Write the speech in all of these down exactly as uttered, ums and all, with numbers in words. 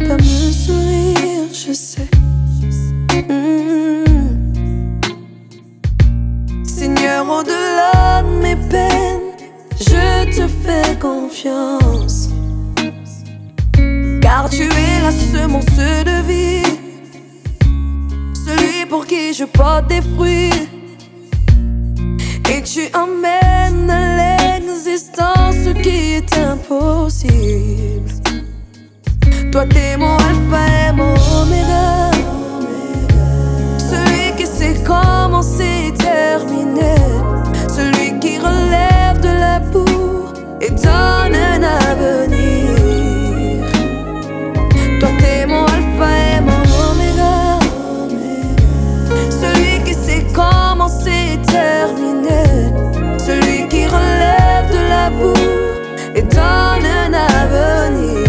comme un sourire, je sais. Mmh. Seigneur, au-delà de mes peines, je te fais confiance, car tu es la semence de vie, celui pour qui je porte des fruits, et tu emmènes à l'existence ce qui est impossible. Toi t'es mon alpha et mon oméga, celui qui sait commencer et terminer, celui qui relève de la boue et donne un avenir. Toi t'es mon alpha et mon oméga, celui qui sait commencer et terminer, celui qui relève de la boue et donne un avenir.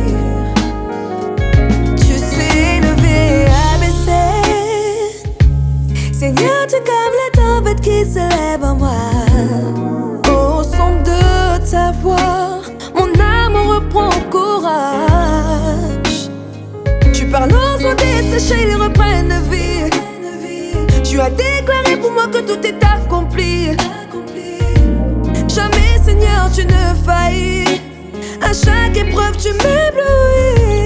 Tu sais lever et abaisser, Seigneur, tu comme la tempête qui se lève en moi. Au son de ta voix, mon âme reprend courage. Tu parles aux eaux desséchées, les reprennent de vie. Tu as déclaré pour moi que tout est accompli. Jamais, Seigneur, tu ne faillis. À chaque épreuve, tu m'éblouis.